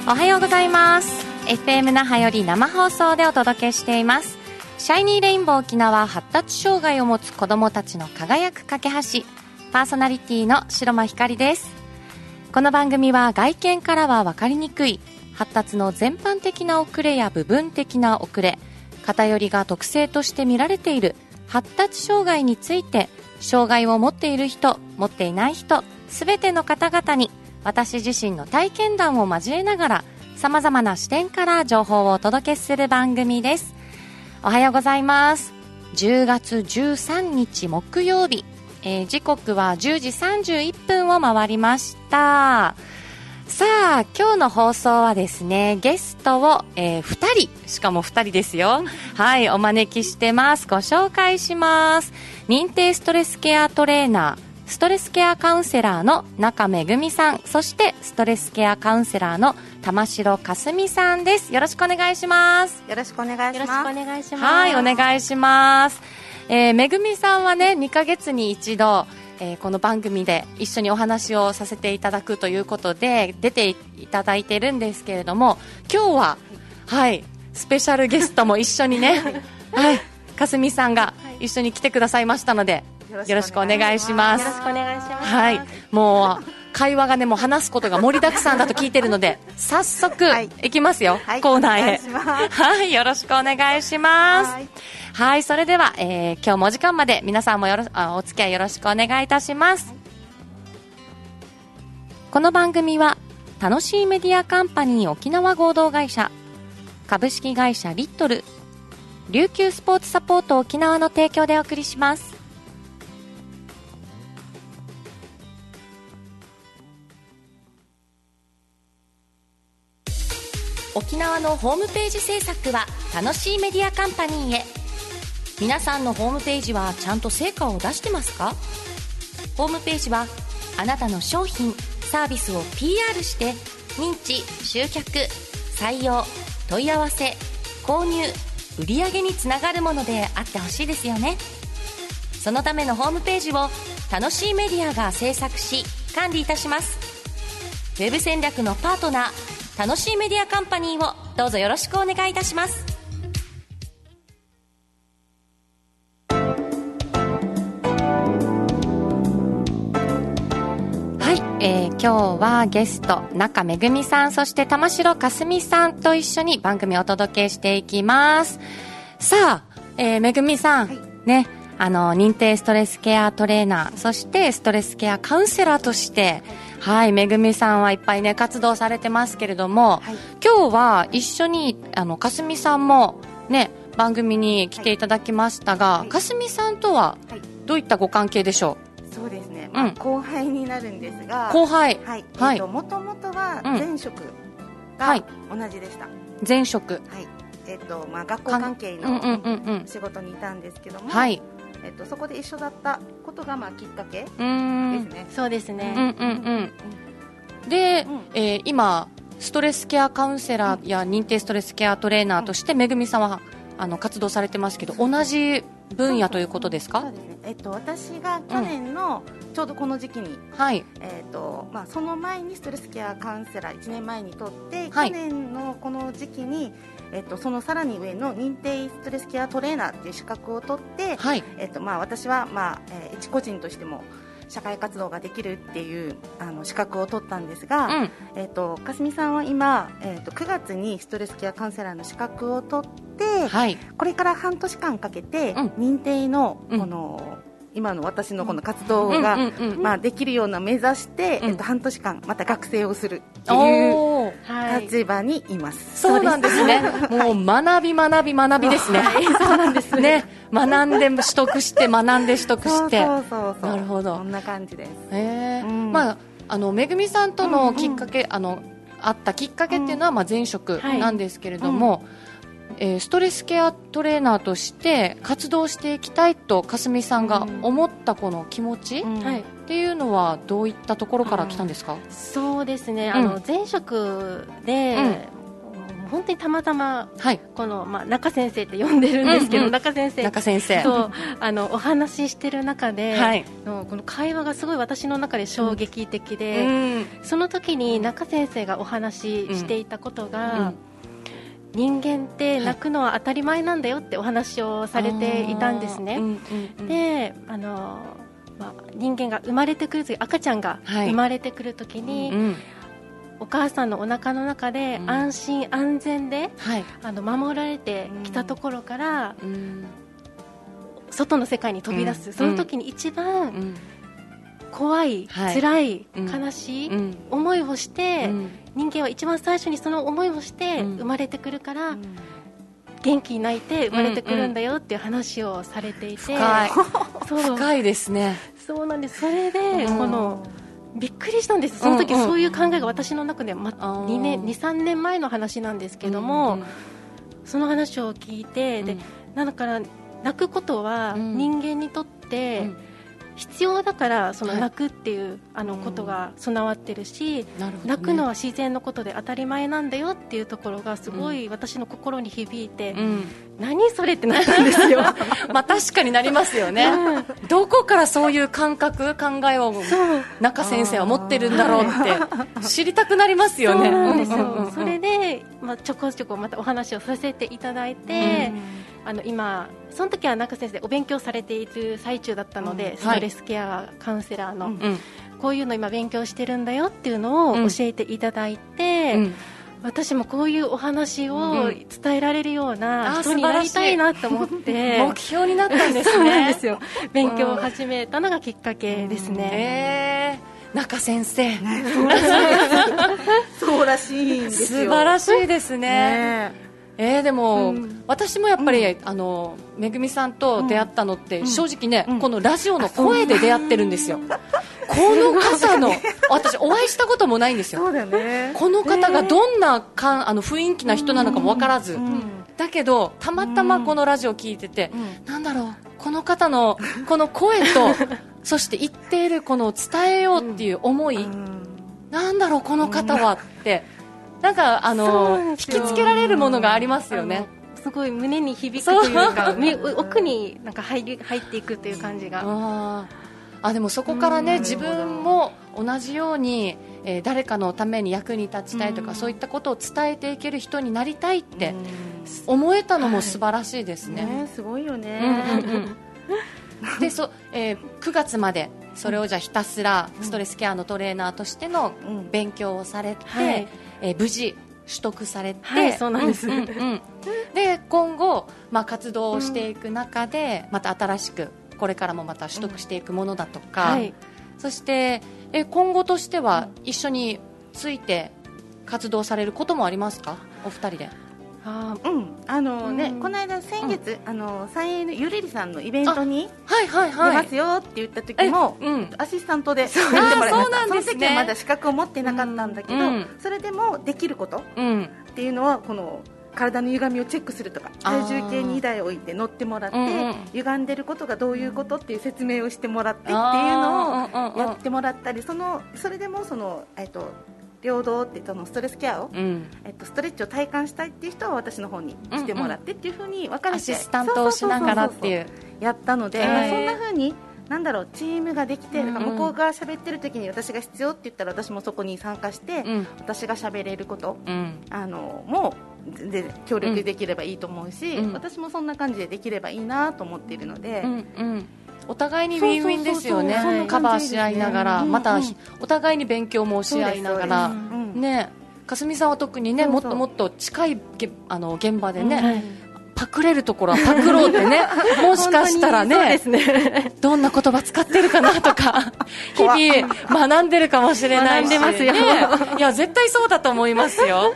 おはようございます。 FM 那覇より生放送でお届けしていますシャイニーレインボー沖縄発達障害を持つ子どもたちの輝く架け橋、パーソナリティの白間ひかりです。この番組は外見からは分かりにくい発達の全般的な遅れや部分的な遅れ、偏りが特性として見られている発達障害について、障害を持っている人、持っていない人、すべての方々に私自身の体験談を交えながら様々な視点から情報をお届けする番組です。おはようございます。10月13日木曜日、時刻は10時31分を回りました。さあ、今日の放送はですね、ゲストを、2人、しかも2人ですよ。はい、お招きしてます。ご紹介します。認定ストレスケアトレーナー、ストレスケアカウンセラーの中めぐみさん、そしてストレスケアカウンセラーの玉城かすみさんです。よろしくお願いします。 よろしくお願いします。 よろしくお願いします。はい、お願いします。めぐみさんはね、2ヶ月に一度、この番組で一緒にお話をさせていただくということで出ていただいてるんですけれども、今日は、はい、スペシャルゲストも一緒にね、はい、かすみさんが一緒に来てくださいましたので、よろしくお願いします。 よろしくお願いします。 はい、もう会話がね、もう話すことが盛りだくさんだと聞いてるので、早速、いきますよ、 はい、 コーナーへ。 はい、 よろしくお願いします。はい、それでは、今日もお時間まで皆さんもお付き合いよろしくお願いいたします。この番組は楽しいメディアカンパニー沖縄合同会社、株式会社リットル、琉球スポーツサポート沖縄の提供でお送りします。沖縄のホームページ制作は楽しいメディアカンパニーへ。皆さんのホームページはちゃんと成果を出してますか？ホームページはあなたの商品サービスを PR して認知、集客、採用、問い合わせ、購入、売上につながるものであってほしいですよね。そのためのホームページを楽しいメディアが制作し管理いたします。ウェブ戦略のパートナー楽しいメディアカンパニーをどうぞよろしくお願いいたします。はい、今日はゲスト中めぐみさん、そして玉城かすみさんと一緒に番組をお届けしていきます。さあ、めぐみさん、はい、ね、認定ストレスケアトレーナー、そしてストレスケアカウンセラーとして、はい、めぐみさんはいっぱいね活動されてますけれども、はい、今日は一緒にかすみさんもね番組に来ていただきましたが、はい、かすみさんとはどういったご関係でしょう？ そうですね、後輩になるんですが、 後輩、 はい、もともとは前職が同じでした。 前職、はい、 学校関係の仕事にいたんですけども、はい、そこで一緒だったことがきっかけですね。 そうですね。 で、今ストレスケアカウンセラーや認定ストレスケアトレーナーとしてめぐみさんは活動されてますけど、同じ分野ということですか？ そうですね。私が去年のちょうどこの時期に、はい、その前にストレスケアカウンセラー1年前に取って、去年のこの時期にそのさらに上の認定ストレスケアトレーナーという資格を取って、はい、私は、一個人としても社会活動ができるっていう資格を取ったんですが、かすみさんは今、9月にストレスケアカウンセラーの資格を取って、はい、これから半年間かけて、認定のこの、今の私のこの活動ができるような目指して、半年間また学生をするっていう立場にいます。 そうなんですね。もう学びですね。 そうなんですね。学んで取得して学んで取得して。 そうなるほど。 そんな感じです。 めぐみさんとのきっかけ、あったきっかけっていうのは前職なんですけれども、ストレスケアトレーナーとして活動していきたいとかすみさんが思ったこの気持ち、っていうのはどういったところから来たんですか？ そうですね、前職で、 本当にたまたま、 はい、 この、中先生って呼んでるんですけど、中先生とお話ししてる中で、はい、この会話がすごい私の中で衝撃的で、その時に中先生がお話ししていたことが、人間って泣くのは当たり前なんだよってお話をされていたんですね。で、人間が生まれてくる時、赤ちゃんが生まれてくる時に、お母さんのお腹の中で安心安全で、守られてきたところから、外の世界に飛び出す、その時に一番怖い、辛い、悲しい思いをして、人間は一番最初にその思いをして生まれてくるから、元気に泣いて生まれてくるんだよっていう話をされていて、 深いですね。 そうなんです。それでこのびっくりしたんです。その時そういう考えが私の中で、2、3年前の話なんですけども、その話を聞いて、でだから泣くことは人間にとって必要だから、その泣くっていうことが備わってるし、泣くのは自然のことで当たり前なんだよっていうところがすごい私の心に響いて、何それってなったんですよ。 確かになりますよね。どこからそういう考えを中先生は持ってるんだろうって知りたくなりますよね。 そうなんですよ。それで、ちょこちょこまたお話をさせていただいて、今その時は中先生お勉強されている最中だったので、ストレスケアカウンセラーの、こういうの今勉強してるんだよっていうのを教えていただいて、私もこういうお話を伝えられるような人になりたいなと思って、 目標になったんですね。 そうなんですよ。勉強を始めたのがきっかけですね。 中先生、 そうらしいんですよ。 素晴らしいですね。でも、私もやっぱり、めぐみさんと出会ったのって、正直ね、このラジオの声で出会ってるんですよ。この方の、私お会いしたこともないんですよ。 そうだね。 この方がどんな雰囲気な人なのかも分からず、だけどたまたまこのラジオを聞いてて、なんだろう、この方のこの声とそして言っているこの伝えようっていう思い、なんだろうこの方はってなんか引きつけられるものがありますよね。 すごい胸に響くというか、奥になんか入っていくという感じが。 でもそこからね、自分も同じように、誰かのために役に立ちたいとか、そういったことを伝えていける人になりたいって思えたのも素晴らしいですね。 すごいよね。 で9月までそれをじゃあひたすらストレスケアのトレーナーとしての勉強をされて、無事取得されて、 そうなんです。 で今後、活動をしていく中で、また新しくこれからもまた取得していくものだとか、そして今後としては一緒について活動されることもありますか、お二人で。 この間先月、三栄のゆるりさんのイベントに出ますよって言った時も、アシスタントで出てもらいました。その時はまだ資格を持ってなかったんだけど、それでもできることっていうのは、この体の歪みをチェックするとか、体重計に2台置いて乗ってもらって、歪んでることがどういうことっていう説明をしてもらってっていうのをやってもらったり、それでも平等ってストレスケアを、ストレッチを体感したいっていう人は私の方に来てもらってっていう風に分かれて、 アシスタントをしながらっていうやったので、そんな風にチームができて、向こうが喋ってる時に私が必要って言ったら私もそこに参加して、私が喋れること、もう全然協力できればいいと思うし、私もそんな感じでできればいいなと思っているので、 お互いにウィンウィンですよね。カバーし合いながら、またお互いに勉強もし合いながらね。かすみさんは特にね、もっともっと近い現場でね、パクれるところはパクろうってね、もしかしたらね、どんな言葉使ってるかなとか日々学んでるかもしれないし、 学んでますよ。 いや絶対そうだと思いますよ。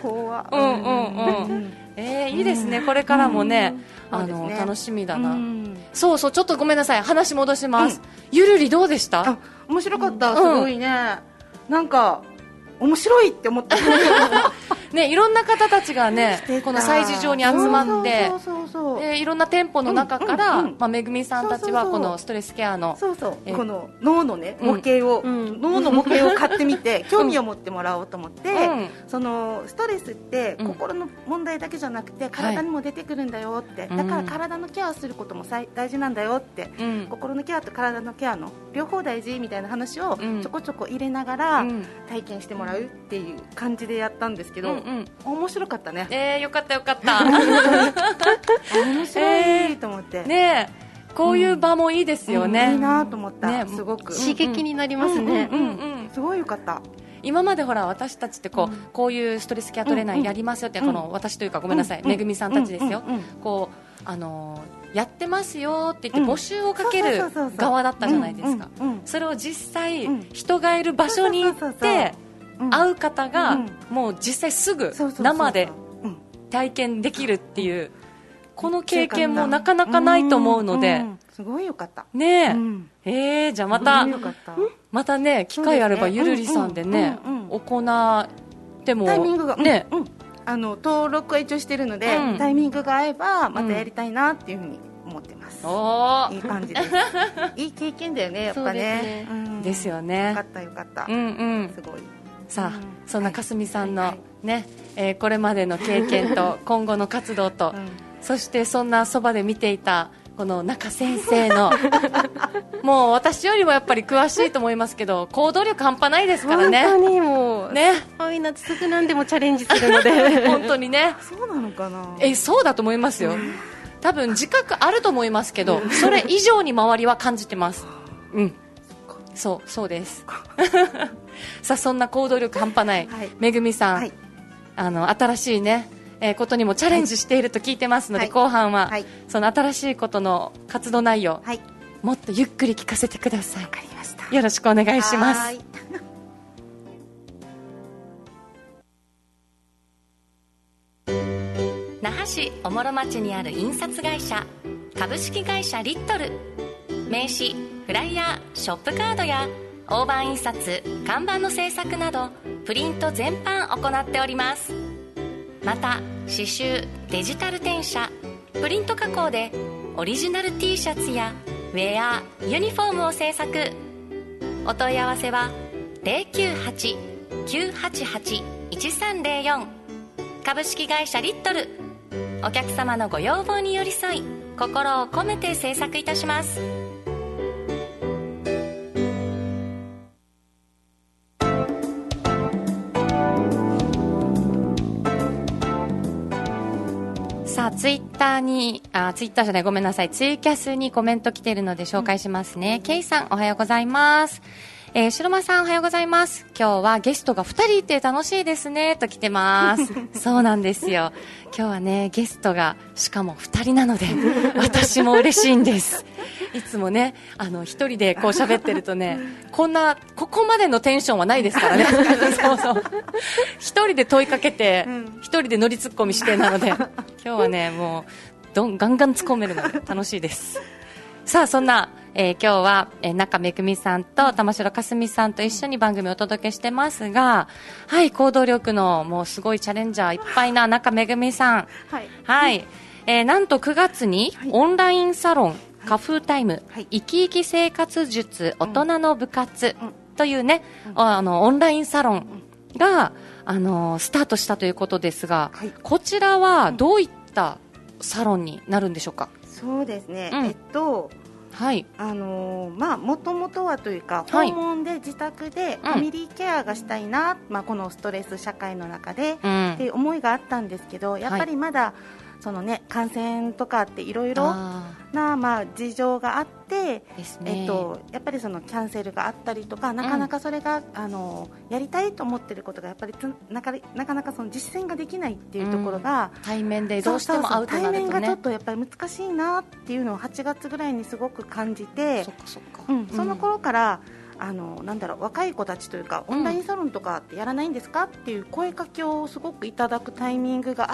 いいですね。これからもね、楽しみだな。そうちょっとごめんなさい、話戻します。ゆるりどうでした？ 面白かった。すごいね、なんか面白いって思った。 ね、いろんな方たちがねこの催事場に集まっていろんな店舗の中から、めぐみさんたちはこのストレスケアのこの脳のね模型を、脳の模型を買ってみて興味を持ってもらおうと思って、そのストレスって心の問題だけじゃなくて体にも出てくるんだよって、だから体のケアをすることも大事なんだよって、心のケアと体のケアの両方大事みたいな話をちょこちょこ入れながら体験してもらうっていう感じでやったんですけど、面白かったね。 よかったよかった面白いと思ってね。こういう場もいいですよね。 いいなと思った、すごく刺激になりますね。 すごいよかった。 今までほら私たちってこういうストレスケアトレーナーやりますよって、この私というかごめんなさい、めぐみさんたちですよ、こうやってますよって言って募集をかける側だったじゃないですか。それを実際人がいる場所に行って会う方がもう実際すぐ生で体験できるっていう、この経験もなかなかないと思うので、 すごいよかったねえ。じゃあまたね機会あればゆるりさんでね行ってもタイミングがね、登録は一応してるので、タイミングが合えばまたやりたいなっていうふうに思ってます。いい感じですいい経験だよね、やっぱね。 ですよね。 よかったよかった。すごい。 さあ、そんなかすみさんのね、これまでの経験と今後の活動と、そしてそんなそばで見ていたこの中先生のもう私よりもやっぱり詳しいと思いますけど、行動力半端ないですからね。 本当にもうね、みんなすぐ何でもチャレンジするので本当にね。 そうなのかな。 そうだと思いますよ。多分自覚あると思いますけど、それ以上に周りは感じてます。そうですさあ、そんな行動力半端ないめぐみさん、新しいねことにもチャレンジしていると聞いてますので、後半はその新しいことの活動内容、もっとゆっくり聞かせてください。 わかりました。 よろしくお願いします。那覇市おもろ町にある印刷会社株式会社リットル、名刺、フライヤー、ショップカードや大判印刷、看板の制作などプリント全般行っております。また刺繍、デジタル転写、プリント加工でオリジナル T シャツやウェア、ユニフォームを制作。お問い合わせは 098-988-1304 株式会社リットル。お客様のご要望に寄り添い、心を込めて制作いたします。さあ、ツイッターじゃない、ごめんなさい、ツイキャスにコメント来ているので紹介しますね。ケイさん、おはようございます。白間さん、おはようございます。今日はゲストが2人いて楽しいですねと来てますそうなんですよ。今日はね、ゲストがしかも2人なので私も嬉しいんです。いつもね、一人でこう喋ってるとね、ここまでのテンションはないですからねそう一人で問いかけて、一人で乗りツッコミしてなので、今日はね、もうガンガン突っ込めるので楽しいです。さあ、そんな、今日は、中めぐみさんと玉城かすみさんと一緒に番組をお届けしてますが、はい、行動力のもうすごいチャレンジャーいっぱいな中めぐみさん、なんと9月にオンラインサロン、カフータイム、生き生き生活術大人の部活というね、オンラインサロンが、スタートしたということですが、こちらはどういったサロンになるんでしょうか。 そうですね、もともとはというか、訪問で自宅でファミリーケアがしたいな、このストレス社会の中で、っていう思いがあったんですけど、やっぱりまだそのね、感染とかっていろいろな事情があって、やっぱりそのキャンセルがあったりとか、なかなかそれが、やりたいと思ってることがやっぱりなかなかその実践ができないっていうところが、 対面でどうしても会うとなるとね、 対面がちょっとやっぱり難しいなっていうのを8月ぐらいにすごく感じて、その頃から若い子たちというか、オンラインサロンとかってやらないんですかっていう声かけをすごくいただくタイミングがあって、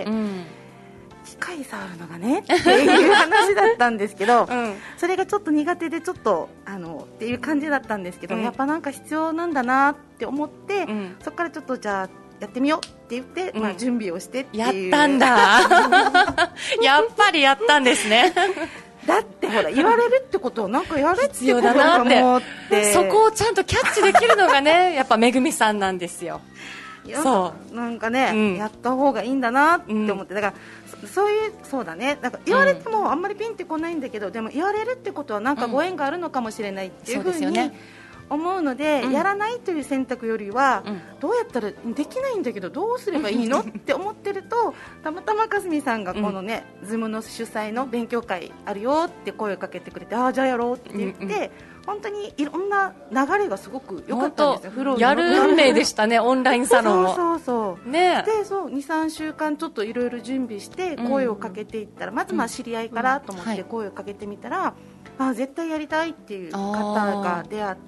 機械触るのがねっていう話だったんですけど、それがちょっと苦手でちょっとっていう感じだったんですけど、やっぱなんか必要なんだなって思って、そこからちょっとじゃあやってみようって言って、まあ、準備をしてっていう。 やったんだやっぱりやったんですねだってほら言われるってことをなんかやれって必要だなってそこをちゃんとキャッチできるのがねやっぱめぐみさんなんですよ。 そうなんかね、やった方がいいんだなって思って、だからそうだね、だから言われてもあんまりピンってこないんだけど、でも言われるってことはなんかご縁があるのかもしれないっていうふうに思うので、やらないという選択よりは、どうやったらできないんだけどどうすればいいのって思ってると、たまたまかすみさんがこのね、ズームの主催の勉強会あるよって声をかけてくれて、ああじゃあやろうって言って、本当にいろんな流れがすごく良かったんですよ。 やる運命でしたねオンラインサロンを。 そうね、でそう 2,3 週間ちょっといろいろ準備して声をかけていったら、まずまあ知り合いからと思って声をかけてみたら、絶対やりたいっていう方が出会って、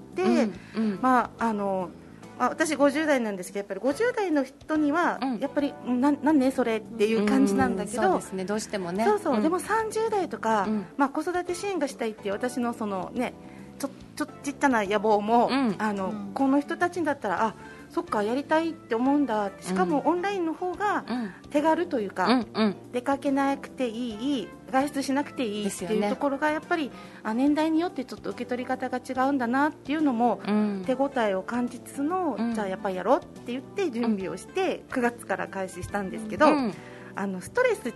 私50代なんですけど、やっぱり50代の人にはやっぱりなんねそれっていう感じなんだけど、 そうですね、どうしてもね。 そう、でも30代とか、子育て支援がしたいっていう私のそのねちっちゃな野望も、この人たちだったらそっかやりたいって思うんだって、しかもオンラインの方が手軽というか、出かけなくていい、外出しなくていいっていうところがやっぱり年代によってちょっと受け取り方が違うんだなっていうのも、手応えを感じつつの、じゃあやっぱりやろうって言って準備をして9月から開始したんですけど、ストレスって、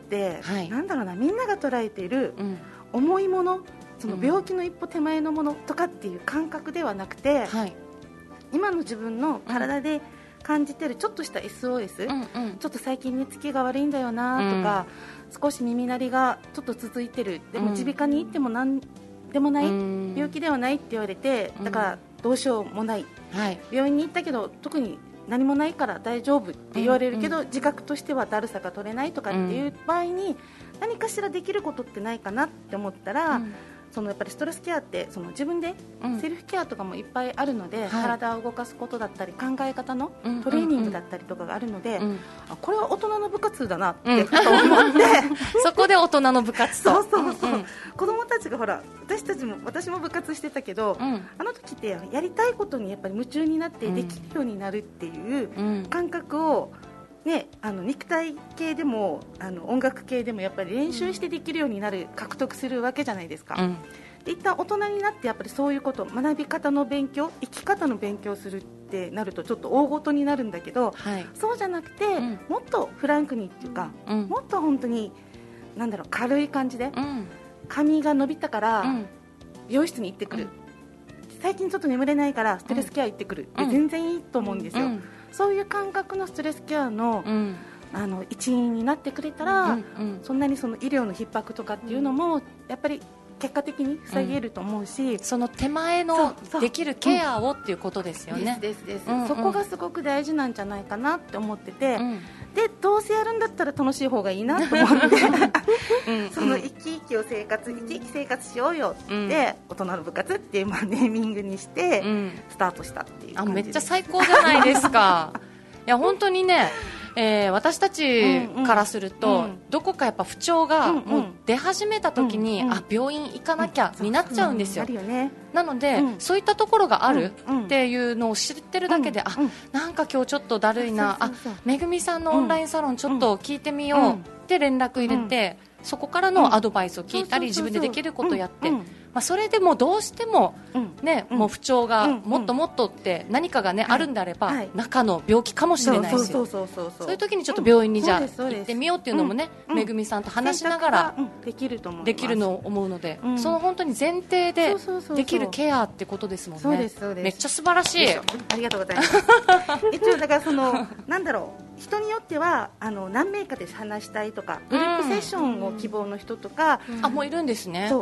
なんだろうな、みんなが捉えている重いもの、その病気の一歩手前のものとかっていう感覚ではなくて、今の自分の体で感じてるちょっとした SOS、ちょっと最近寝つきが悪いんだよなとか、少し耳鳴りがちょっと続いてる、でも耳鼻科に行っても何でもない、病気ではないって言われて、だからどうしようもない、病院に行ったけど特に何もないから大丈夫って言われるけど、自覚としてはだるさが取れないとかっていう場合に、何かしらできることってないかなって思ったら、そのやっぱりストレスケアってその自分でセルフケアとかもいっぱいあるので、体を動かすことだったり考え方のトレーニングだったりとかがあるので、これは大人の部活だなって思ってそこで大人の部活とそう子供たちがほら、私も部活してたけど、あの時ってやりたいことにやっぱり夢中になってできるようになるっていう感覚を肉体系でも音楽系でもやっぱり練習してできるようになる、獲得するわけじゃないですか。で一旦大人になってやっぱりそういうこと、学び方の勉強、生き方の勉強するってなるとちょっと大ごとになるんだけど、そうじゃなくて、もっとフランクにっていうか、もっと本当になんだろう、軽い感じで、髪が伸びたから美容室に行ってくる、最近ちょっと眠れないからストレスケア行ってくるって全然いいと思うんですよ。そういう感覚のストレスケアの、一員になってくれたら、そんなにその医療の逼迫とかっていうのもやっぱり結果的に防げると思うし、 その手前のできるケアをっていうことですよね。 そこがすごく大事なんじゃないかなって思ってて、でどうせやるんだったら楽しい方がいいなと思ってその生き生き生活しようよって、大人の部活っていうネーミングにしてスタートしたっていう感じです。 めっちゃ最高じゃないですかいや本当にね、私たちからすると、どこかやっぱ不調がもう出始めた時に、病院行かなきゃになっちゃうんですよ。なので、そういったところがあるっていうのを知ってるだけで、なんか今日ちょっとだるいな、めぐみさんのオンラインサロンちょっと聞いてみようって連絡入れて、そこからのアドバイスを聞いたり、自分でできることをやって、それでもどうしても、もう不調がもっともっとって何かが、あるんであれば、中の病気かもしれないし、そういう時にちょっと病院にじゃあ行ってみようっていうのもね、めぐみさんと話しながらできると思うので、その本当に前提でできるケアってことですもんね。めっちゃ素晴らしい。 ありがとうございます一応だからそのなんだろう、人によっては何名かで話したいとか、グループセッションを希望の人とか、 もういるんですね。 そう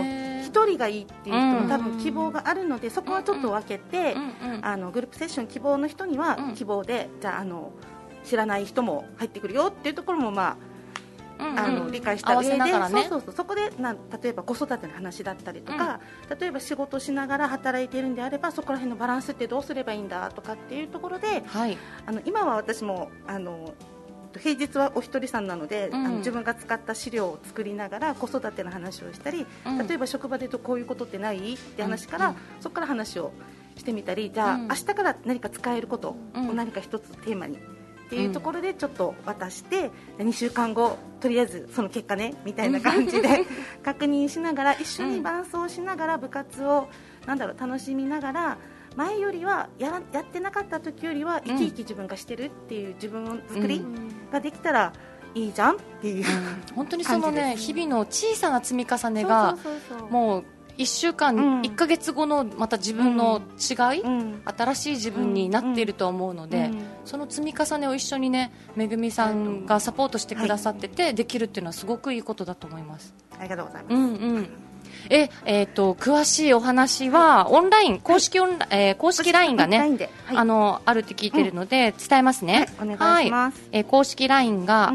1人がいいっていう人も多分希望があるので、そこはちょっと分けて、グループセッション希望の人には希望で、じゃあ知らない人も入ってくるよっていうところも理解した上で、そこで例えば子育ての話だったりとか、例えば仕事しながら働いているんであれば、そこら辺のバランスってどうすればいいんだとかっていうところで、今は私も平日はお一人さんなので、自分が使った資料を作りながら子育ての話をしたり、例えば職場でこういうことってないって話から、そこから話をしてみたり、じゃあ明日から何か使えることを何か一つテーマにっていうところでちょっと渡して、2週間後とりあえずその結果ねみたいな感じで確認しながら、一緒に伴走しながら部活を楽しみながら、前よりはやってなかった時よりは生き生き自分がしてるっていう自分作りができたらいいじゃんっていう、 本当にそのね、日々の小さな積み重ねがもう1週間、1ヶ月後のまた自分の違い、新しい自分になっていると思うので、その積み重ねを一緒にね、めぐみさんがサポートしてくださってて、できるっていうのはすごくいいことだと思います。 ありがとうございます。 詳しいお話はオンライン、公式 LINE がね、あるって聞いてるので伝えますね。 お願いします。 公式 LINE が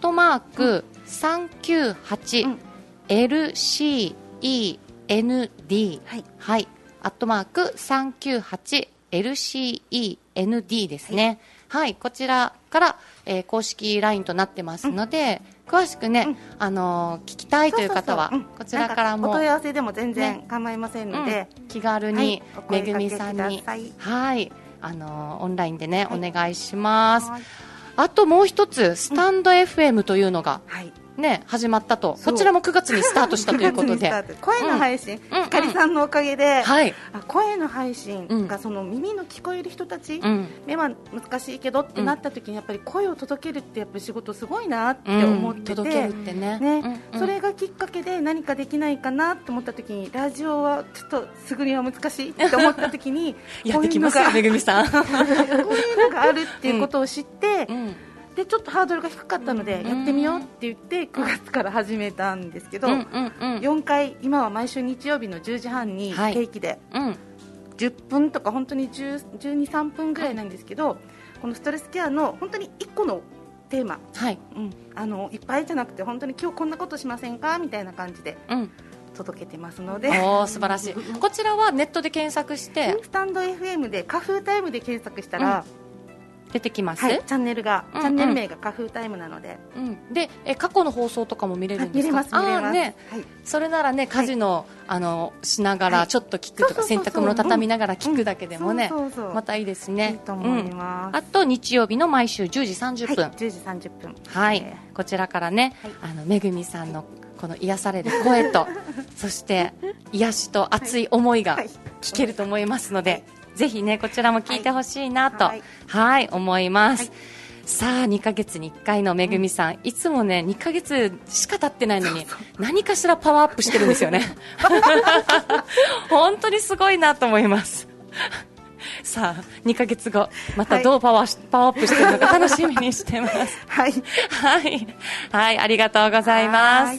@398LCEND、はい、@398LCEND ですね。はい、こちらから、公式 LINE となってますので、詳しくね、聞きたいという方はこちらからもお問い合わせでも全然構いませんので、 気軽にめぐみさんに、はい、オンラインでね、お願いします。あともう一つ、スタンド FM というのがね、始まったと。こちらも9月にスタートしたということで、 声の配信、ひかりさんのおかげで、声の配信がその耳の聞こえる人たち、目は難しいけどってなった時に、やっぱり声を届けるってやっぱり仕事すごいなって思ってて、 届けるってね、 それがきっかけで何かできないかなと思った時に、ラジオはちょっとすぐには難しいって思った時にやってきますよ、めぐみさん。こういうのがあるっていうことを知って、でちょっとハードルが低かったので、やってみようって言って9月から始めたんですけど、4回、今は毎週日曜日の10時半に定期で、10分とか本当に12、3分ぐらいなんですけど、このストレスケアの本当に1個のテーマ、いっぱいじゃなくて、本当に今日こんなことしませんかみたいな感じで届けてますので、 素晴らしい。こちらはネットで検索して、 スタンド FM でカフータイムで検索したら、 出てきます。 チャンネル名がカフータイムなので、 で過去の放送とかも見れるんですか？ 見れますね。 それならね、家事のしながらちょっと聞くとか、洗濯物畳みながら聞くだけでもね、またいいですね。 いいと思います。 あと日曜日の毎週10時30分、 10時30分、 はい、こちらからね、めぐみさんのこの癒される声とそして癒しと熱い思いが聞けると思いますので、ぜひね、こちらも聞いてほしいなと、思います。さあ、2ヶ月に1回のめぐみさん、いつもね、2ヶ月しか経ってないのに何かしらパワーアップしてるんですよね。本当にすごいなと思います。さあ、2ヶ月後またどうパワーアップしてるのか楽しみにしてます。ありがとうございます。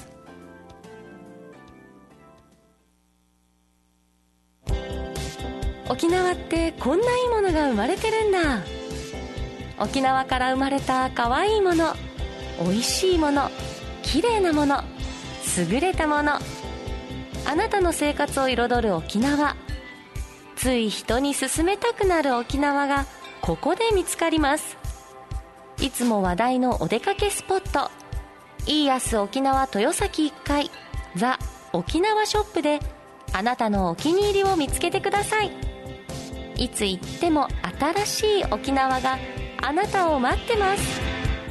沖縄ってこんないいものが生まれてるんだ。沖縄から生まれた可愛いもの、美味しいもの、綺麗なもの、優れたもの、あなたの生活を彩る沖縄。つい人に勧めたくなる沖縄がここで見つかります。いつも話題のお出かけスポット、イーヤス沖縄豊崎1階ザ・沖縄ショップであなたのお気に入りを見つけてください。いつ行っても新しい沖縄があなたを待ってます。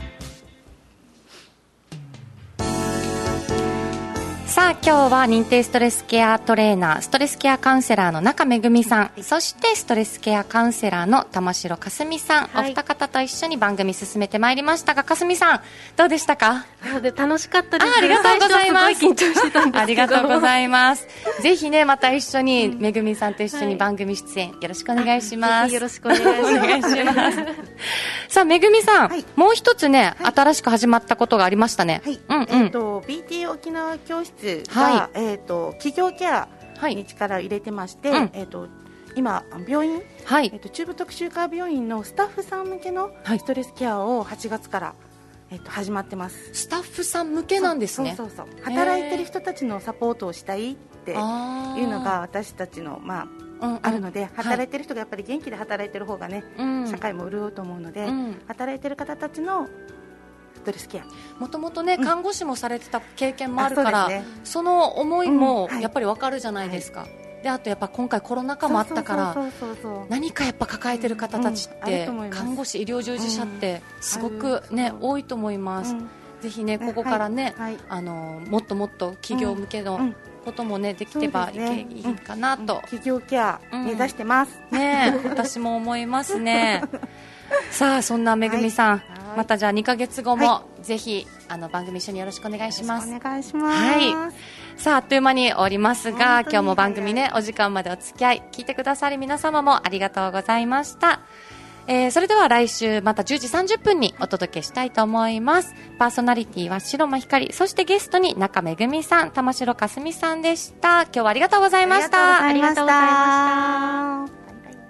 さあ、今日は認定ストレスケアトレーナー、ストレスケアカウンセラーの中めぐみさん、そしてストレスケアカウンセラーの玉城かすみさん、お二方と一緒に番組進めてまいりましたが、かすみさんどうでしたか？ 楽しかったです。 ありがとうございます。 すごい緊張してたんですけど、 ありがとうございます。ぜひね、また一緒に、めぐみさんと一緒に番組出演よろしくお願いします。 よろしくお願いします。 さあ、めぐみさん、もう一つね、新しく始まったことがありましたね。 BT 沖縄教室が、企業ケアに力を入れてまして、今病院、中部特集科病院のスタッフさん向けのストレスケアを8月から、始まってます。 スタッフさん向けなんですね。 そう働いてる人たちのサポートをしたいっていうのが私たちの、あるので、働いてる人がやっぱり元気で働いてる方がね、社会も潤うと思うので、働いてる方たちのストレスケア、 もともとね、看護師もされてた経験もあるから、その思いもやっぱり分かるじゃないですか。 であとやっぱ今回コロナ禍もあったから何かやっぱ抱えてる方たちって、看護師医療従事者ってすごくね、多いと思います、ぜひねここからね、もっともっと企業向けのこともねできてばいいかなと、 企業ケア目指してます、 ね私も思いますねさあそんなめぐみさん、またじゃあ2ヶ月後も、ぜひ番組一緒によろしくお願いします。 お願いします。 さああっという間に終わりますが、今日も番組ねお時間までお付き合い聞いてくださり皆様もありがとうございました。それでは来週また10時30分にお届けしたいと思います。パーソナリティは白間ひかり、そしてゲストに中めぐみさん、玉城かすみさんでした。今日はありがとうございました。 ありがとうございました。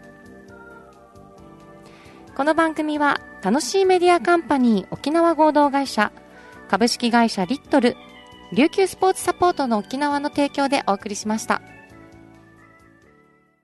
この番組は楽しいメディアカンパニー沖縄合同会社、株式会社リットル、琉球スポーツサポートの沖縄の提供でお送りしました。